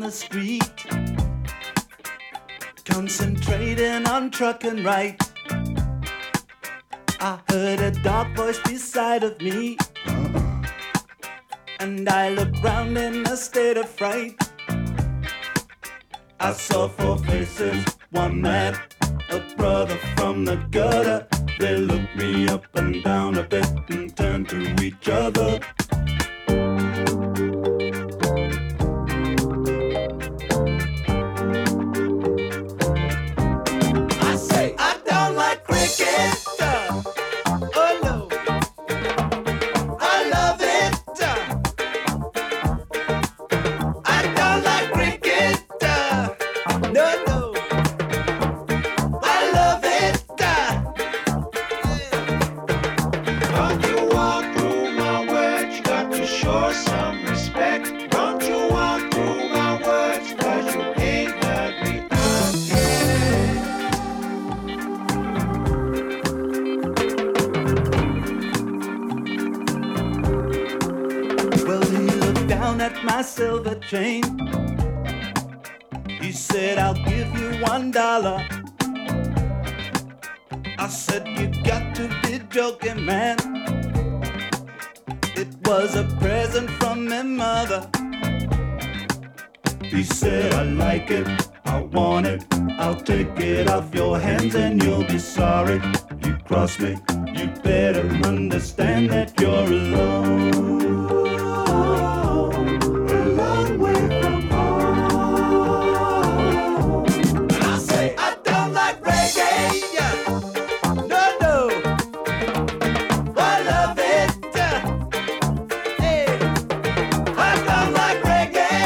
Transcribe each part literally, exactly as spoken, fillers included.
the street, concentrating on trucking right. I heard a dark voice beside of me, and I looked round in a state of fright. I saw four faces, one man, a brother from the gutter. They looked me up and down a bit and turned to each other. I say, I don't like cricket. Oh no, I love it. I don't like cricket. No, no, I love it. Don't you walk through my words, you got to show some respect. Don't you walk through my words, cause you ain't heard me out yet. Well, he looked down at my silver chain. He said, I'll give you one dollar. I said, you got to be joking, man. It was a present from my mother. He said, I like it, I want it, I'll take it off your hands and you'll be sorry. You cross me, you better understand that you're alone. A long way from home. And I say, I don't like reggae. No, no, I love it. Hey, I don't like reggae.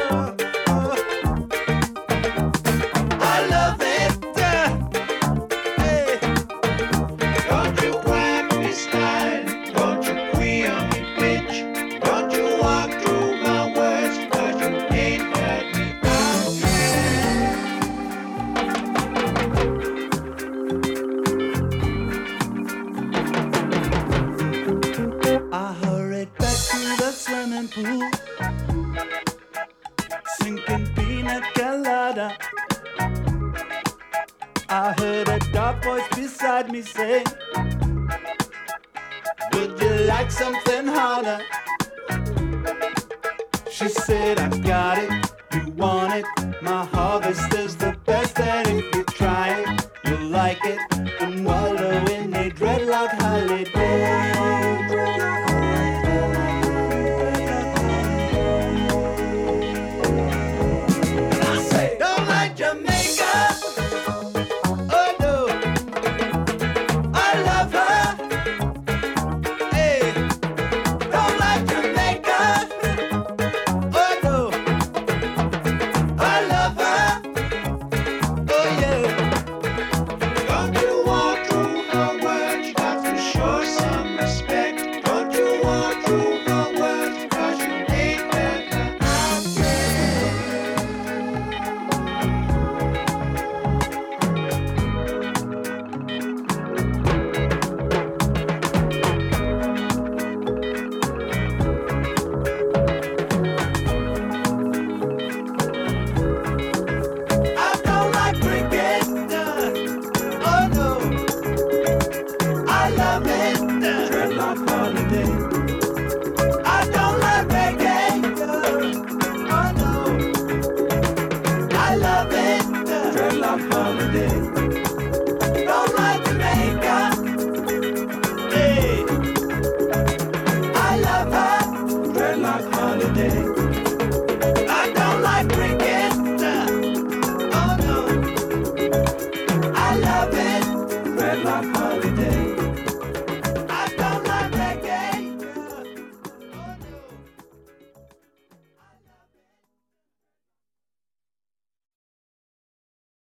I love it. Hey, don't you whack me style, don't you queer me bitch, don't you walk through my words, cause you ain't heard me out yet. I hurried back to the swimming pool, sinking pina colada. I heard a dark voice beside me say, would you like something harder? She said, I got it,